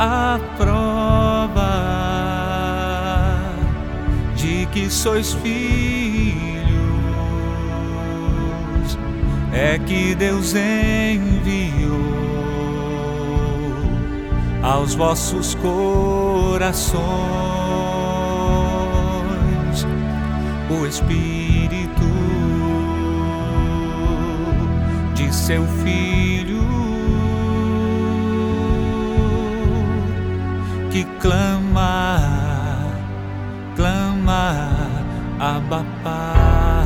A prova de que sois filhos é que Deus enviou aos vossos corações o Espírito de seu Filho, que clama, Abba, Pai.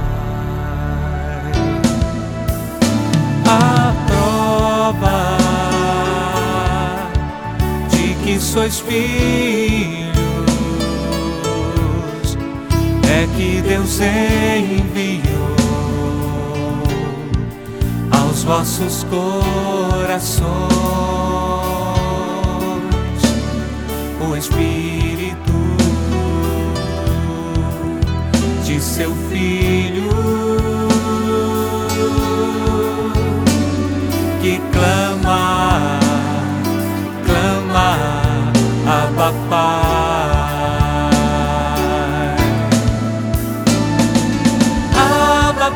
A prova de que sois filhos é que Deus enviou aos vossos corações o Espírito de seu Filho, que clama, Abba, Pai. Abba,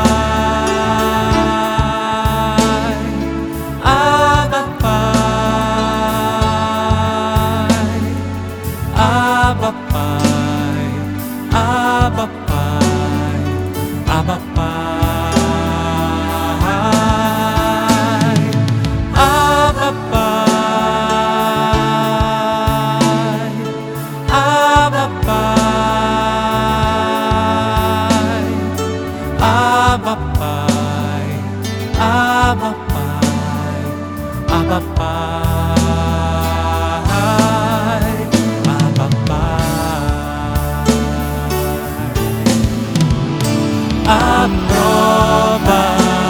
Pai. Abba, Pai. Abba, Pai. Abba, Pai. Abba, Pai. Abba, Pai, Abba, Pai, Abba, Pai, Abba, Pai. A prova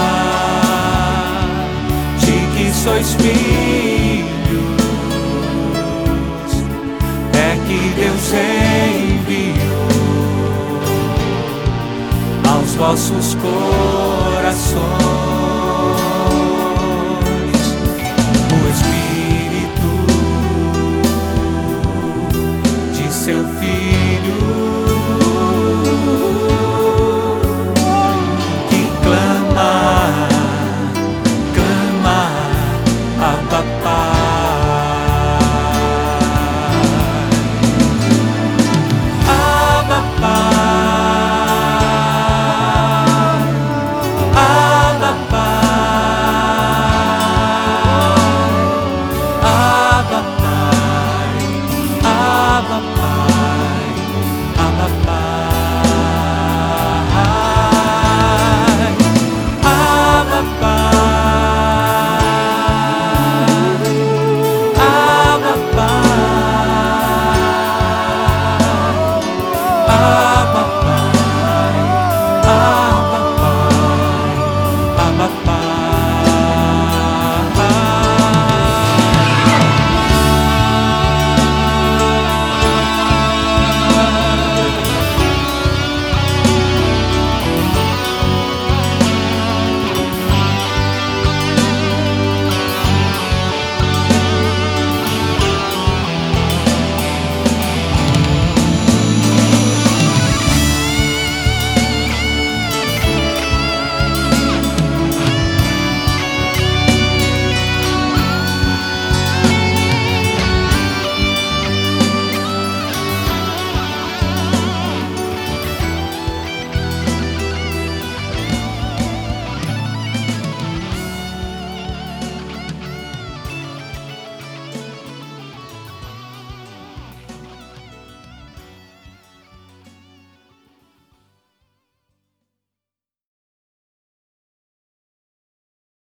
de que sois filhos é que Deus enviou aos vossos corações